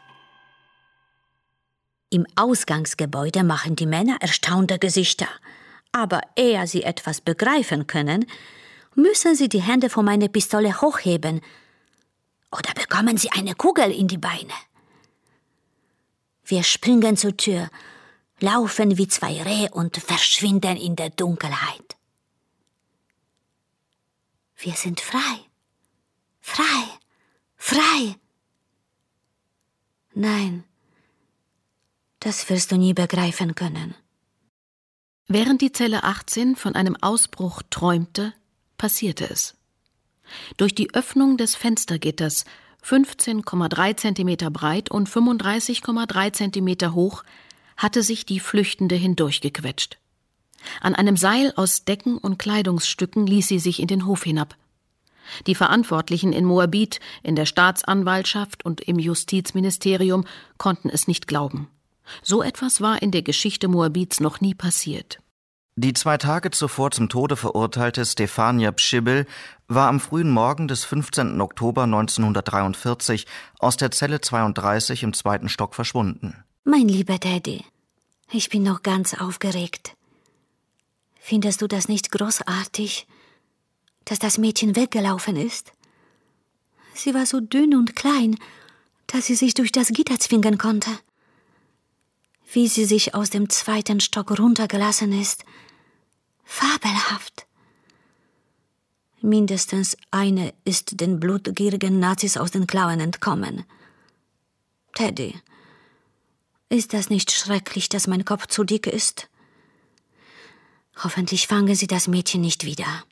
Im Ausgangsgebäude machen die Männer erstaunte Gesichter. Aber ehe sie etwas begreifen können, müssen sie die Hände von meiner Pistole hochheben. Oder bekommen sie eine Kugel in die Beine. Wir springen zur Tür, laufen wie zwei Rehe und verschwinden in der Dunkelheit. Wir sind frei. Frei. Frei! Nein, das wirst du nie begreifen können. Während die Zelle achtzehn von einem Ausbruch träumte, passierte es. Durch die Öffnung des Fenstergitters, fünfzehn Komma drei Zentimeter breit und fünfunddreißig Komma drei Zentimeter hoch, hatte sich die Flüchtende hindurchgequetscht. An einem Seil aus Decken und Kleidungsstücken ließ sie sich in den Hof hinab. Die Verantwortlichen in Moabit, in der Staatsanwaltschaft und im Justizministerium konnten es nicht glauben. So etwas war in der Geschichte Moabits noch nie passiert. Die zwei Tage zuvor zum Tode verurteilte Stefania Pschibbel war am frühen Morgen des fünfzehnten Oktober neunzehnhundertdreiundvierzig aus der Zelle zweiunddreißig im zweiten Stock verschwunden. Mein lieber Daddy, ich bin noch ganz aufgeregt. Findest du das nicht großartig, dass das Mädchen weggelaufen ist? Sie war so dünn und klein, dass sie sich durch das Gitter zwingen konnte. Wie sie sich aus dem zweiten Stock runtergelassen ist. Fabelhaft. Mindestens eine ist den blutgierigen Nazis aus den Klauen entkommen. Teddy, ist das nicht schrecklich, dass mein Kopf zu dick ist? Hoffentlich fangen sie das Mädchen nicht wieder.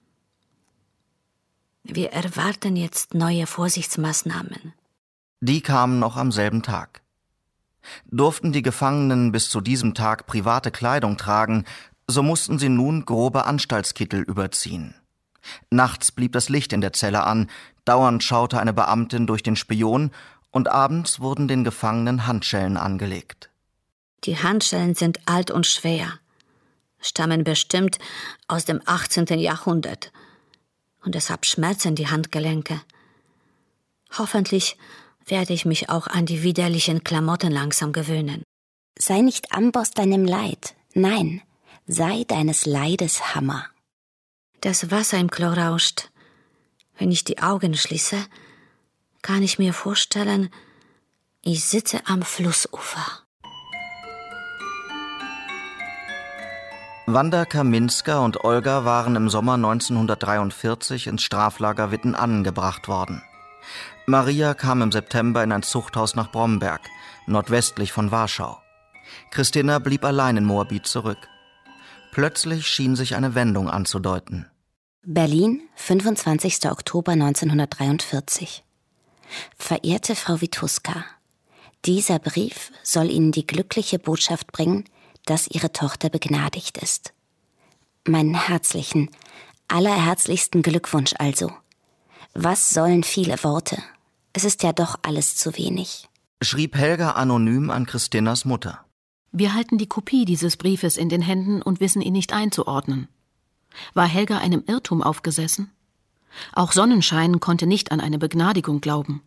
Wir erwarten jetzt neue Vorsichtsmaßnahmen. Die kamen noch am selben Tag. Durften die Gefangenen bis zu diesem Tag private Kleidung tragen, so mussten sie nun grobe Anstaltskittel überziehen. Nachts blieb das Licht in der Zelle an, dauernd schaute eine Beamtin durch den Spion und abends wurden den Gefangenen Handschellen angelegt. Die Handschellen sind alt und schwer, stammen bestimmt aus dem achtzehnten Jahrhundert. Und deshalb schmerzen die Handgelenke. Hoffentlich werde ich mich auch an die widerlichen Klamotten langsam gewöhnen. Sei nicht Amboss deinem Leid. Nein, sei deines Leides Hammer. Das Wasser im Klo rauscht. Wenn ich die Augen schließe, kann ich mir vorstellen, ich sitze am Flussufer. Wanda Kaminska und Olga waren im Sommer neunzehnhundertdreiundvierzig ins Straflager Wittenannen gebracht worden. Maria kam im September in ein Zuchthaus nach Bromberg, nordwestlich von Warschau. Christina blieb allein in Moabit zurück. Plötzlich schien sich eine Wendung anzudeuten. Berlin, fünfundzwanzigster Oktober neunzehnhundertdreiundvierzig. Verehrte Frau Wituska, dieser Brief soll Ihnen die glückliche Botschaft bringen, dass Ihre Tochter begnadigt ist. Meinen herzlichen, allerherzlichsten Glückwunsch also. Was sollen viele Worte? Es ist ja doch alles zu wenig. Schrieb Helga anonym an Christinas Mutter. Wir halten die Kopie dieses Briefes in den Händen und wissen ihn nicht einzuordnen. War Helga einem Irrtum aufgesessen? Auch Sonnenschein konnte nicht an eine Begnadigung glauben.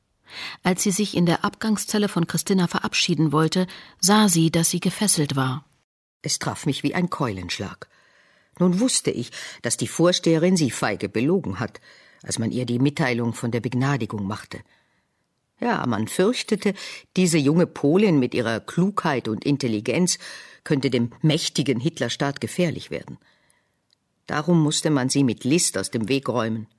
Als sie sich in der Abgangszelle von Christina verabschieden wollte, sah sie, dass sie gefesselt war. Es traf mich wie ein Keulenschlag. Nun wusste ich, dass die Vorsteherin sie feige belogen hat, als man ihr die Mitteilung von der Begnadigung machte. Ja, man fürchtete, diese junge Polin mit ihrer Klugheit und Intelligenz könnte dem mächtigen Hitlerstaat gefährlich werden. Darum musste man sie mit List aus dem Weg räumen.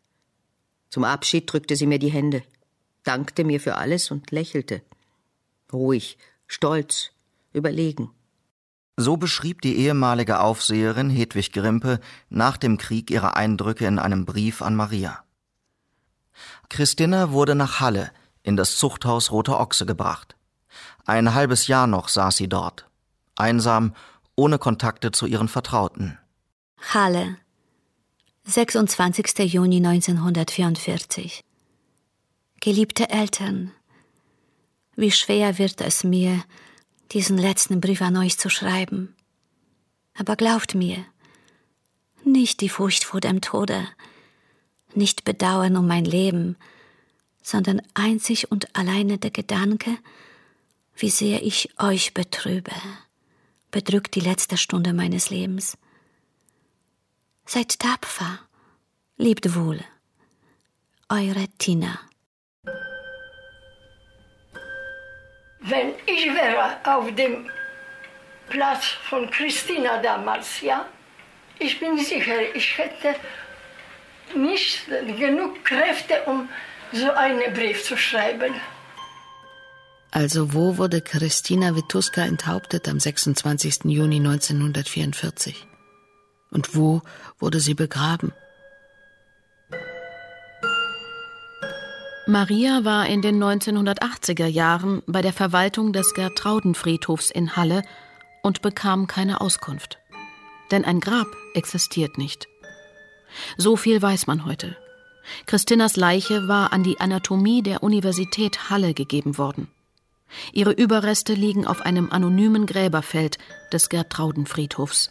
Zum Abschied drückte sie mir die Hände, dankte mir für alles und lächelte. Ruhig, stolz, überlegen. So beschrieb die ehemalige Aufseherin Hedwig Grimpe nach dem Krieg ihre Eindrücke in einem Brief an Maria. Christina wurde nach Halle in das Zuchthaus Roter Ochse gebracht. Ein halbes Jahr noch saß sie dort, einsam, ohne Kontakte zu ihren Vertrauten. Halle, sechsundzwanzigster Juni neunzehnhundertvierundvierzig. Geliebte Eltern, wie schwer wird es mir, diesen letzten Brief an euch zu schreiben. Aber glaubt mir, nicht die Furcht vor dem Tode, nicht Bedauern um mein Leben, sondern einzig und alleine der Gedanke, wie sehr ich euch betrübe, bedrückt die letzte Stunde meines Lebens. Seid tapfer, lebt wohl. Eure Tina. Wenn ich wäre auf dem Platz von Christina damals, ja, ich bin sicher, ich hätte nicht genug Kräfte, um so einen Brief zu schreiben. Also wo wurde Christina Wituska enthauptet am sechsundzwanzigsten Juni neunzehnhundertvierundvierzig? Und wo wurde sie begraben? Maria war in den neunzehnhundertachtziger Jahren bei der Verwaltung des Gertraudenfriedhofs in Halle und bekam keine Auskunft. Denn ein Grab existiert nicht. So viel weiß man heute. Christinas Leiche war an die Anatomie der Universität Halle gegeben worden. Ihre Überreste liegen auf einem anonymen Gräberfeld des Gertraudenfriedhofs.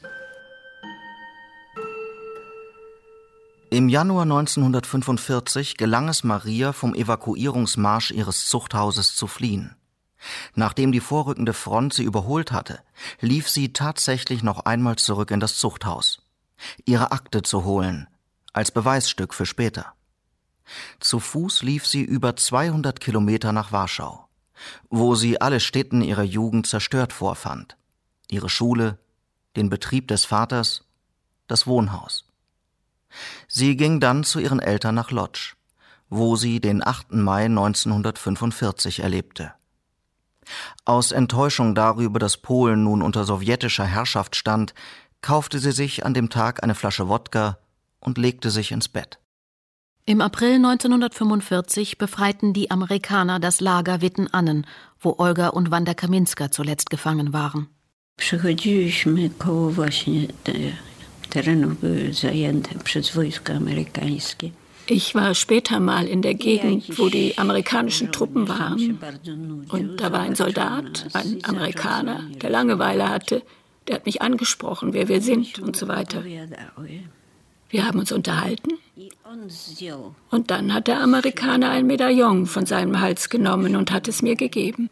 Im Januar neunzehnhundertfünfundvierzig gelang es Maria, vom Evakuierungsmarsch ihres Zuchthauses zu fliehen. Nachdem die vorrückende Front sie überholt hatte, lief sie tatsächlich noch einmal zurück in das Zuchthaus, ihre Akte zu holen, als Beweisstück für später. Zu Fuß lief sie über zweihundert Kilometer nach Warschau, wo sie alle Stätten ihrer Jugend zerstört vorfand. Ihre Schule, den Betrieb des Vaters, das Wohnhaus. Sie ging dann zu ihren Eltern nach Lodz, wo sie den achten Mai neunzehnhundertfünfundvierzig erlebte. Aus Enttäuschung darüber, dass Polen nun unter sowjetischer Herrschaft stand, kaufte sie sich an dem Tag eine Flasche Wodka und legte sich ins Bett. Im April neunzehnhundertfünfundvierzig befreiten die Amerikaner das Lager Wittenannen, wo Olga und Wanda Kaminska zuletzt gefangen waren. Przechodziliśmy koło właśnie te terenów były zajęte przez wojska amerykańskie. Ich war später mal in der Gegend, wo die amerikanischen Truppen waren. Und da war ein Soldat, ein Amerikaner, der Langeweile hatte. Der hat mich angesprochen, wer wir sind und so weiter. Wir haben uns unterhalten. Und dann hat der Amerikaner ein Medaillon von seinem Hals genommen und hat es mir gegeben.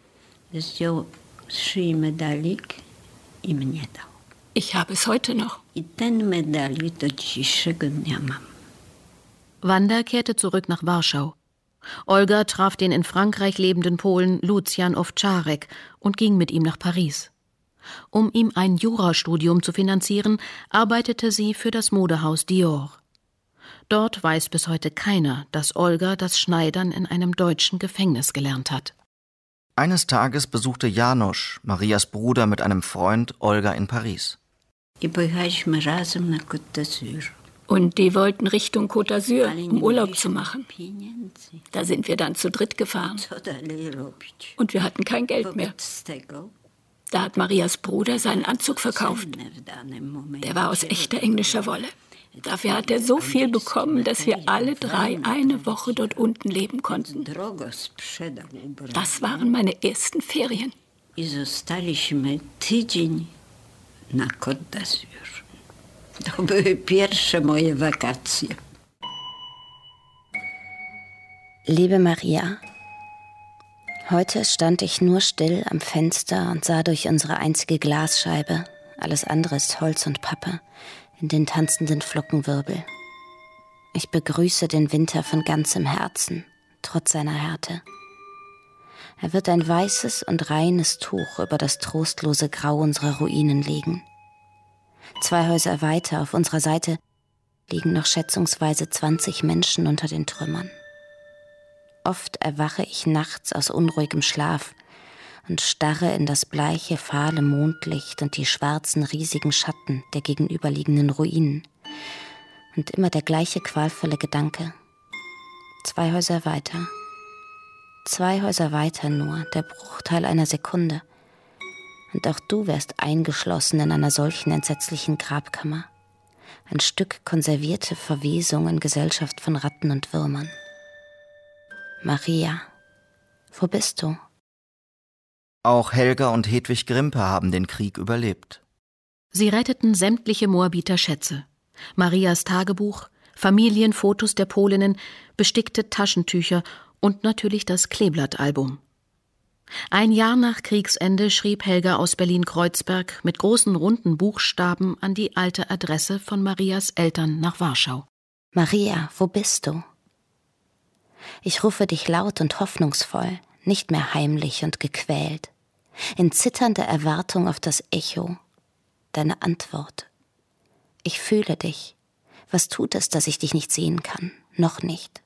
Ich habe es heute noch. Wanda kehrte zurück nach Warschau. Olga traf den in Frankreich lebenden Polen Lucian Owczarek und ging mit ihm nach Paris. Um ihm ein Jurastudium zu finanzieren, arbeitete sie für das Modehaus Dior. Dort weiß bis heute keiner, dass Olga das Schneidern in einem deutschen Gefängnis gelernt hat. Eines Tages besuchte Janusz, Marias Bruder, mit einem Freund Olga in Paris. Und die wollten Richtung Côte d'Azur, um Urlaub zu machen. Da sind wir dann zu dritt gefahren. Und wir hatten kein Geld mehr. Da hat Marias Bruder seinen Anzug verkauft. Der war aus echter englischer Wolle. Dafür hat er so viel bekommen, dass wir alle drei eine Woche dort unten leben konnten. Das waren meine ersten Ferien. Na Côte d'Azur. To były pierwsze moje wakacje. Liebe Maria, heute stand ich nur still am Fenster und sah durch unsere einzige Glasscheibe, alles andere ist Holz und Pappe, in den tanzenden Flockenwirbel. Ich begrüße den Winter von ganzem Herzen, trotz seiner Härte. Er wird ein weißes und reines Tuch über das trostlose Grau unserer Ruinen legen. Zwei Häuser weiter auf unserer Seite liegen noch schätzungsweise zwanzig Menschen unter den Trümmern. Oft erwache ich nachts aus unruhigem Schlaf und starre in das bleiche, fahle Mondlicht und die schwarzen, riesigen Schatten der gegenüberliegenden Ruinen. Und immer der gleiche qualvolle Gedanke. Zwei Häuser weiter. Zwei Häuser weiter nur, der Bruchteil einer Sekunde. Und auch du wärst eingeschlossen in einer solchen entsetzlichen Grabkammer. Ein Stück konservierte Verwesung in Gesellschaft von Ratten und Würmern. Maria, wo bist du? Auch Helga und Hedwig Grimpe haben den Krieg überlebt. Sie retteten sämtliche Moabiter Schätze. Marias Tagebuch, Familienfotos der Polinnen, bestickte Taschentücher und natürlich das Kleeblattalbum. Ein Jahr nach Kriegsende schrieb Helga aus Berlin-Kreuzberg mit großen runden Buchstaben an die alte Adresse von Marias Eltern nach Warschau. Maria, wo bist du? Ich rufe dich laut und hoffnungsvoll, nicht mehr heimlich und gequält, in zitternder Erwartung auf das Echo, deine Antwort. Ich fühle dich. Was tut es, dass ich dich nicht sehen kann? Noch nicht.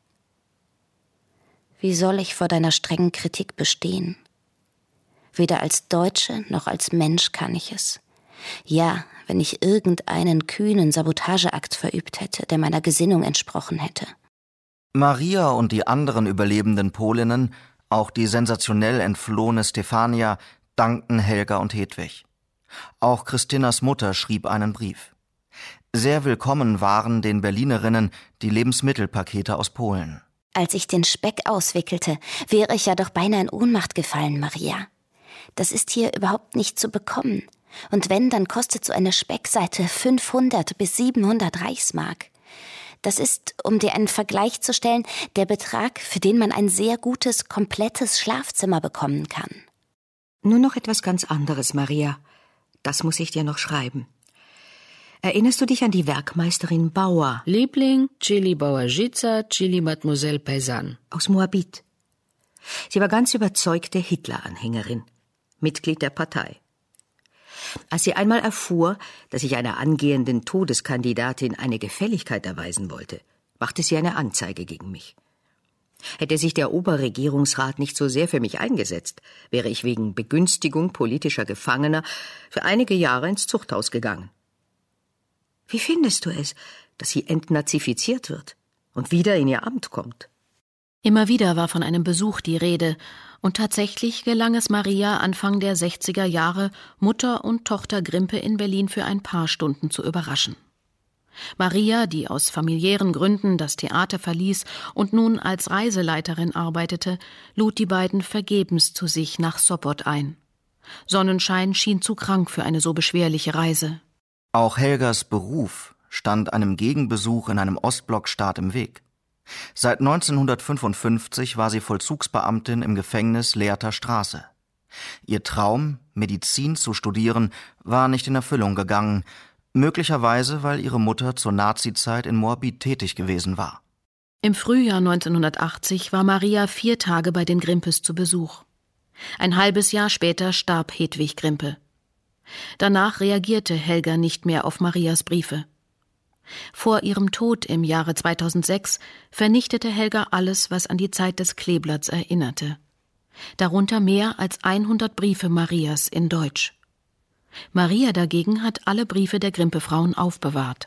Wie soll ich vor deiner strengen Kritik bestehen? Weder als Deutsche noch als Mensch kann ich es. Ja, wenn ich irgendeinen kühnen Sabotageakt verübt hätte, der meiner Gesinnung entsprochen hätte. Maria und die anderen überlebenden Polinnen, auch die sensationell entflohene Stefania, dankten Helga und Hedwig. Auch Christinas Mutter schrieb einen Brief. Sehr willkommen waren den Berlinerinnen die Lebensmittelpakete aus Polen. Als ich den Speck auswickelte, wäre ich ja doch beinahe in Ohnmacht gefallen, Maria. Das ist hier überhaupt nicht zu bekommen. Und wenn, dann kostet so eine Speckseite fünfhundert bis siebenhundert Reichsmark. Das ist, um dir einen Vergleich zu stellen, der Betrag, für den man ein sehr gutes, komplettes Schlafzimmer bekommen kann. Nur noch etwas ganz anderes, Maria. Das muss ich dir noch schreiben. Erinnerst du dich an die Werkmeisterin Bauer? Liebling, Chili Bauerjica, Chili Mademoiselle Paysanne. Aus Moabit. Sie war ganz überzeugte Hitler-Anhängerin, Mitglied der Partei. Als sie einmal erfuhr, dass ich einer angehenden Todeskandidatin eine Gefälligkeit erweisen wollte, machte sie eine Anzeige gegen mich. Hätte sich der Oberregierungsrat nicht so sehr für mich eingesetzt, wäre ich wegen Begünstigung politischer Gefangener für einige Jahre ins Zuchthaus gegangen. Wie findest du es, dass sie entnazifiziert wird und wieder in ihr Amt kommt? Immer wieder war von einem Besuch die Rede, und tatsächlich gelang es Maria Anfang der sechziger Jahre, Mutter und Tochter Grimpe in Berlin für ein paar Stunden zu überraschen. Maria, die aus familiären Gründen das Theater verließ und nun als Reiseleiterin arbeitete, lud die beiden vergebens zu sich nach Sopot ein. Sonnenschein schien zu krank für eine so beschwerliche Reise. Auch Helgas Beruf stand einem Gegenbesuch in einem Ostblockstaat im Weg. Seit neunzehnhundertfünfundfünfzig war sie Vollzugsbeamtin im Gefängnis Lehrter Straße. Ihr Traum, Medizin zu studieren, war nicht in Erfüllung gegangen, möglicherweise weil ihre Mutter zur Nazizeit in Moabit tätig gewesen war. Im Frühjahr neunzehnhundertachtzig war Maria vier Tage bei den Grimpes zu Besuch. Ein halbes Jahr später starb Hedwig Grimpe. Danach reagierte Helga nicht mehr auf Marias Briefe. Vor ihrem Tod im Jahre zweitausendsechs vernichtete Helga alles, was an die Zeit des Kleeblatts erinnerte. Darunter mehr als hundert Briefe Marias in Deutsch. Maria dagegen hat alle Briefe der Grimpe-Frauen aufbewahrt.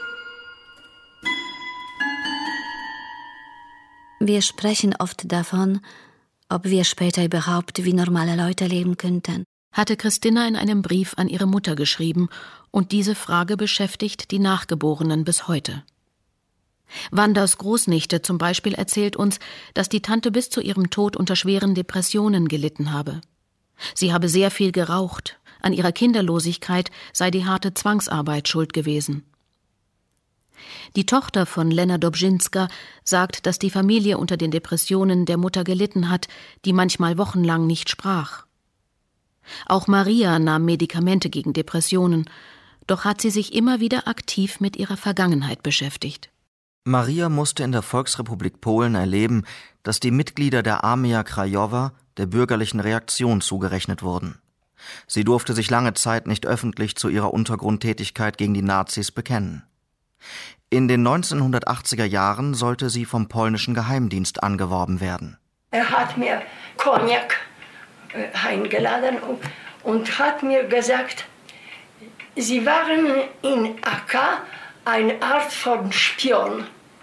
Wir sprechen oft davon, ob wir später überhaupt wie normale Leute leben könnten, hatte Christina in einem Brief an ihre Mutter geschrieben, und diese Frage beschäftigt die Nachgeborenen bis heute. Wandas Großnichte zum Beispiel erzählt uns, dass die Tante bis zu ihrem Tod unter schweren Depressionen gelitten habe. Sie habe sehr viel geraucht, an ihrer Kinderlosigkeit sei die harte Zwangsarbeit schuld gewesen. Die Tochter von Lena Dobrzynska sagt, dass die Familie unter den Depressionen der Mutter gelitten hat, die manchmal wochenlang nicht sprach. Auch Maria nahm Medikamente gegen Depressionen, doch hat sie sich immer wieder aktiv mit ihrer Vergangenheit beschäftigt. Maria musste in der Volksrepublik Polen erleben, dass die Mitglieder der Armia Krajowa der bürgerlichen Reaktion zugerechnet wurden. Sie durfte sich lange Zeit nicht öffentlich zu ihrer Untergrundtätigkeit gegen die Nazis bekennen. In den neunzehnhundertachtziger Jahren sollte sie vom polnischen Geheimdienst angeworben werden. Er hat mir Cognac äh, eingeladen und, und hat mir gesagt, Sie waren in A K eine Art von Spion.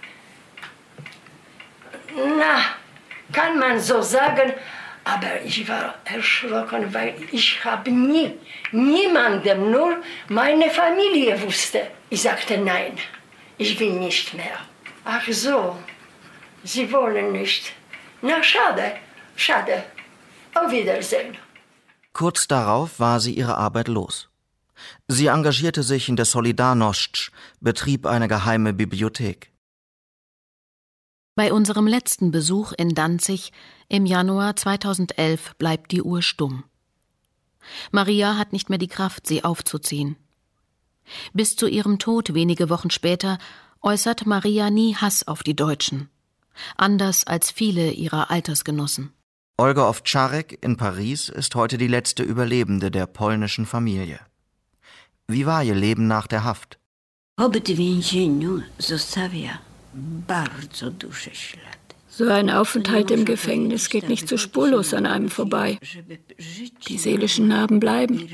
Na, kann man so sagen, aber ich war erschrocken, weil ich habe nie, niemandem, nur meine Familie wusste. Ich sagte nein, ich will nicht mehr. Ach so, Sie wollen nicht. Na schade, schade. Auf Wiedersehen. Kurz darauf war sie ihre Arbeit los. Sie engagierte sich in der Solidarność, betrieb eine geheime Bibliothek. Bei unserem letzten Besuch in Danzig im Januar zweitausendelf bleibt die Uhr stumm. Maria hat nicht mehr die Kraft, sie aufzuziehen. Bis zu ihrem Tod wenige Wochen später äußert Maria nie Hass auf die Deutschen, anders als viele ihrer Altersgenossen. Olga Owczarek in Paris ist heute die letzte Überlebende der polnischen Familie. Wie war ihr Leben nach der Haft? Pobyt w więzieniu zostawia bardzo duży ślad. So ein Aufenthalt im Gefängnis geht nicht so spurlos an einem vorbei. Die seelischen Narben bleiben.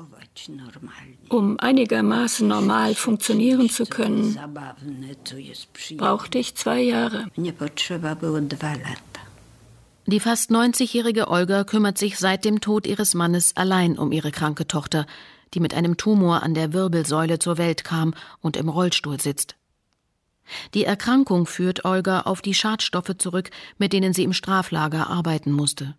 Um einigermaßen normal funktionieren zu können, brauchte ich zwei Jahre. Die fast neunzigjährige Olga kümmert sich seit dem Tod ihres Mannes allein um ihre kranke Tochter, die mit einem Tumor an der Wirbelsäule zur Welt kam und im Rollstuhl sitzt. Die Erkrankung führt Olga auf die Schadstoffe zurück, mit denen sie im Straflager arbeiten musste.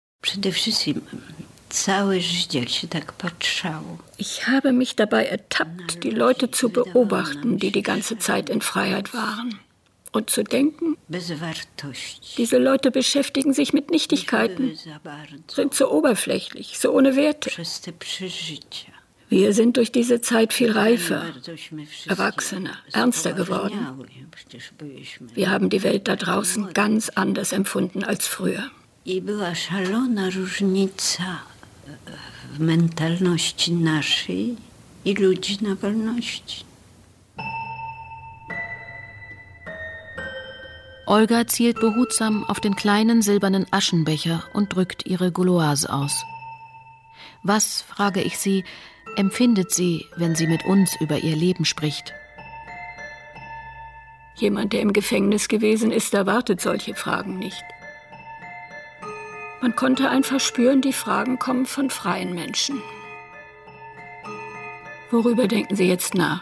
Ich habe mich dabei ertappt, die Leute zu beobachten, die die ganze Zeit in Freiheit waren. Und zu denken, diese Leute beschäftigen sich mit Nichtigkeiten, sind so oberflächlich, so ohne Werte. Wir sind durch diese Zeit viel reifer, erwachsener, ernster geworden. Wir haben die Welt da draußen ganz anders empfunden als früher. I była szalona różnica w mentalności naszej i ludzi na wolności. Olga zielt behutsam auf den kleinen silbernen Aschenbecher und drückt ihre Gauloise aus. Was, frage ich sie, empfindet sie, wenn sie mit uns über ihr Leben spricht? Jemand, der im Gefängnis gewesen ist, erwartet solche Fragen nicht. Man konnte einfach spüren, die Fragen kommen von freien Menschen. Worüber denken Sie jetzt nach?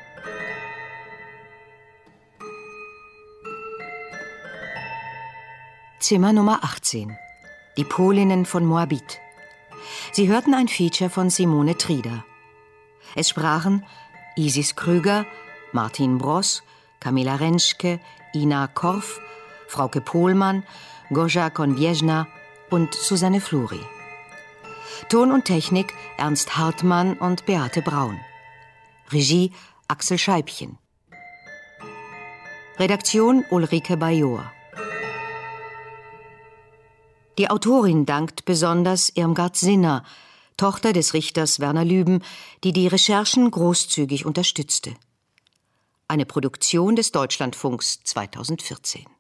Zimmer Nummer achtzehn. Die Polinnen von Moabit. Sie hörten ein Feature von Simone Trieder. Es sprachen Isis Krüger, Martin Bross, Kamila Rentschke, Ina Korff, Frauke Pohlmann, Gosia Konwieżna und Susanne Fluri. Ton und Technik Ernst Hartmann und Beate Braun. Regie Axel Scheibchen. Redaktion Ulrike Bajor. Die Autorin dankt besonders Irmgard Sinner, Tochter des Richters Werner Lüben, die die Recherchen großzügig unterstützte. Eine Produktion des Deutschlandfunks zweitausendvierzehn.